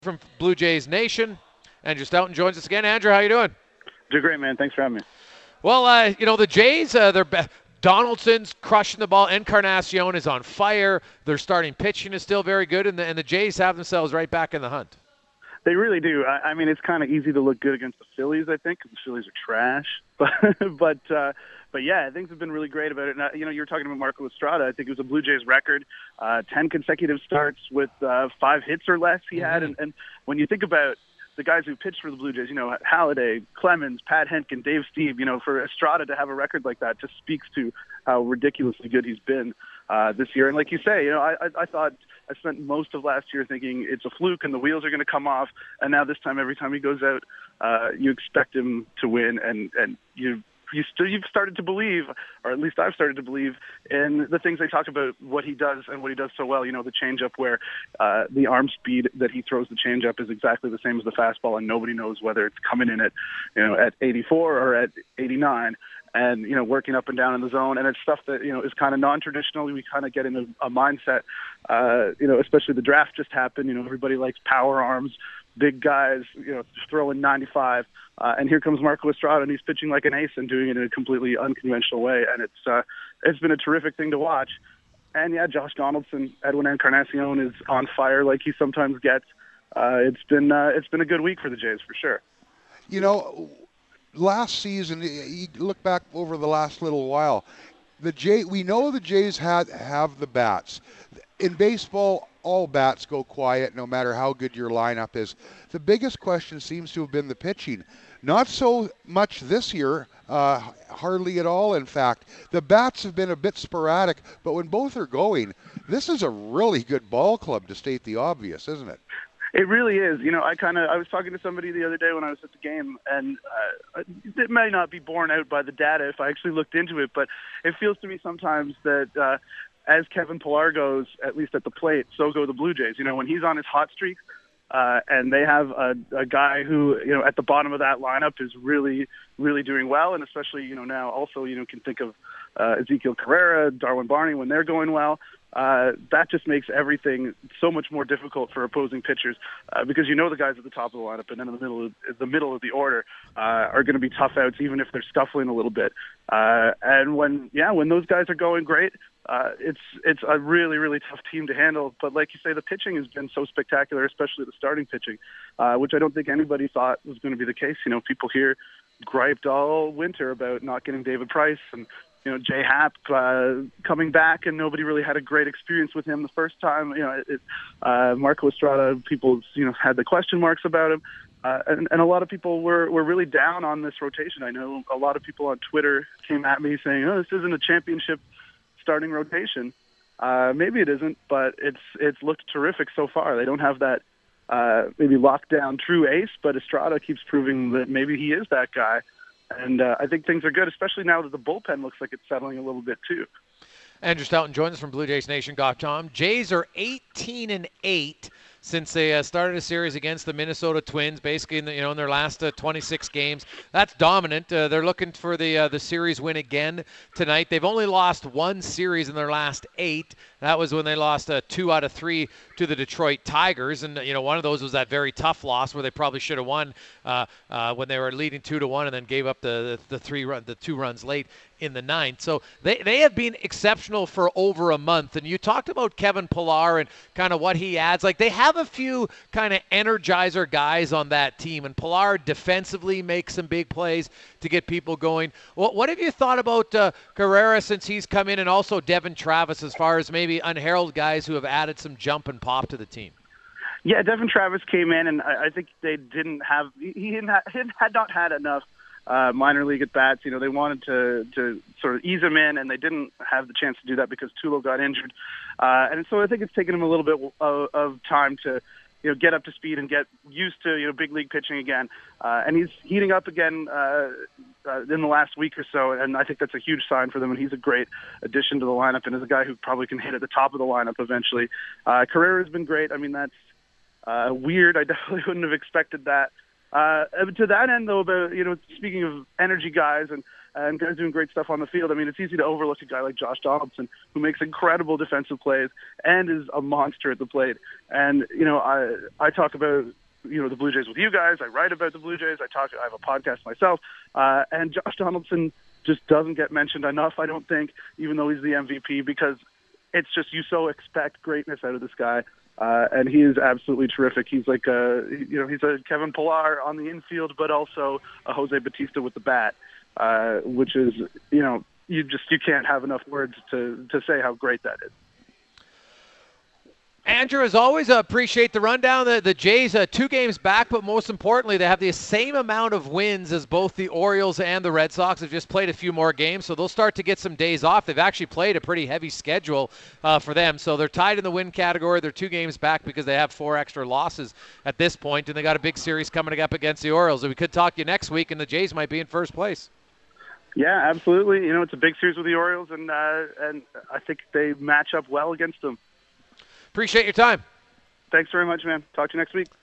From Blue Jays Nation. Andrew Stoughton joins us again. Andrew, how you doing? Doing great, man. Thanks for having me. Well, the Jays, Donaldson's crushing the ball. Encarnacion is on fire. Their starting pitching is still very good, and the Jays have themselves right back in the hunt. They really do. I mean, it's kind of easy to look good against the Phillies, I think, because the Phillies are trash. But yeah, things have been really great about it. And, you were talking about Marco Estrada. I think it was a Blue Jays record, 10 consecutive starts with 5 hits or less he had. And when you think about the guys who pitched for the Blue Jays, Halladay, Clemens, Pat Henkin, Dave Steve, for Estrada to have a record like that just speaks to how ridiculously good he's been this year. And like you say, I thought I spent most of last year thinking it's a fluke and the wheels are going to come off. And now this time, every time he goes out, you expect him to win, and you've started to believe, or at least I've started to believe, in the things they talk about, what he does and what he does so well. The changeup, where the arm speed that he throws the changeup is exactly the same as the fastball, and nobody knows whether it's coming in at 84 or at 89. And working up and down in the zone, and it's stuff that is kind of non-traditional. We kind of get into a mindset, especially the draft just happened. Everybody likes power arms, big guys, throwing 95. And here comes Marco Estrada, and he's pitching like an ace and doing it in a completely unconventional way. And it's been a terrific thing to watch. And yeah, Josh Donaldson, Edwin Encarnacion is on fire like he sometimes gets. It's been a good week for the Jays for sure. Last season, you look back over the last little while, we know the Jays have the bats. In baseball, all bats go quiet no matter how good your lineup is. The biggest question seems to have been the pitching. Not so much this year, hardly at all, in fact. The bats have been a bit sporadic, but when both are going, this is a really good ball club, to state the obvious, isn't it? It really is. I was talking to somebody the other day when I was at the game, and it may not be borne out by the data if I actually looked into it, but it feels to me sometimes that as Kevin Pillar goes, at least at the plate, so go the Blue Jays. When he's on his hot streak, and they have a guy who, at the bottom of that lineup is really, really doing well, and especially, now also, can think of Ezekiel Carrera, Darwin Barney when they're going well. That just makes everything so much more difficult for opposing pitchers because the guys at the top of the lineup and then in the middle of the order are going to be tough outs even if they're scuffling a little bit. And when those guys are going great, it's a really, really tough team to handle. But like you say, the pitching has been so spectacular, especially the starting pitching, which I don't think anybody thought was going to be the case. People here griped all winter about not getting David Price and Jay Happ coming back, and nobody really had a great experience with him the first time. Marco Estrada, people had the question marks about him, and a lot of people were really down on this rotation. I know a lot of people on Twitter came at me saying, "Oh, this isn't a championship starting rotation." Maybe it isn't, but it's looked terrific so far. They don't have that maybe lockdown true ace, but Estrada keeps proving that maybe he is that guy. And I think things are good, especially now that the bullpen looks like it's settling a little bit too. Andrew Stoughton joins us from BlueJaysNation.com. Jays are 18-8 since they started a series against the Minnesota Twins, basically in their last 26 games. That's dominant. They're looking for the series win again tonight. They've only lost one series in their last 8. That was when they lost 2 out of 3 to the Detroit Tigers, and one of those was that very tough loss where they probably should have won when they were leading 2-1 and then gave up the 2 runs late in the 9th. So they have been exceptional for over a month. And you talked about Kevin Pillar and kind of what he adds. Like, they have a few kind of energizer guys on that team, and Pillar defensively makes some big plays to get people going. What have you thought about Carrera since he's come in, and also Devin Travis, as far as maybe unheralded guys who have added some jump and pop to the team? Yeah, Devin Travis came in, and I think they didn't have – he had not had enough minor league at bats. They wanted to sort of ease him in, and they didn't have the chance to do that because Tulo got injured. And so I think it's taken him a little bit of time to get up to speed and get used to big league pitching again. And he's heating up again in the last week or so, and I think that's a huge sign for them. And he's a great addition to the lineup, and is a guy who probably can hit at the top of the lineup eventually. Carrera's been great. I mean, that's weird. I definitely wouldn't have expected that. To that end, though, about speaking of energy guys and guys doing great stuff on the field, I mean, it's easy to overlook a guy like Josh Donaldson, who makes incredible defensive plays and is a monster at the plate. And I talk about the Blue Jays with you guys. I write about the Blue Jays. I have a podcast myself, and Josh Donaldson just doesn't get mentioned enough, I don't think, even though he's the MVP, because it's just you so expect greatness out of this guy. And he is absolutely terrific. He's like he's a Kevin Pillar on the infield, but also a Jose Bautista with the bat, which is you can't have enough words to say how great that is. Andrew, as always, appreciate the rundown. The Jays 2 games back, but most importantly, they have the same amount of wins as both the Orioles and the Red Sox. They've just played a few more games, so they'll start to get some days off. They've actually played a pretty heavy schedule for them, so they're tied in the win category. They're 2 games back because they have 4 extra losses at this point, and they got a big series coming up against the Orioles. So we could talk to you next week, and the Jays might be in first place. Yeah, absolutely. It's a big series with the Orioles, and I think they match up well against them. Appreciate your time. Thanks very much, man. Talk to you next week.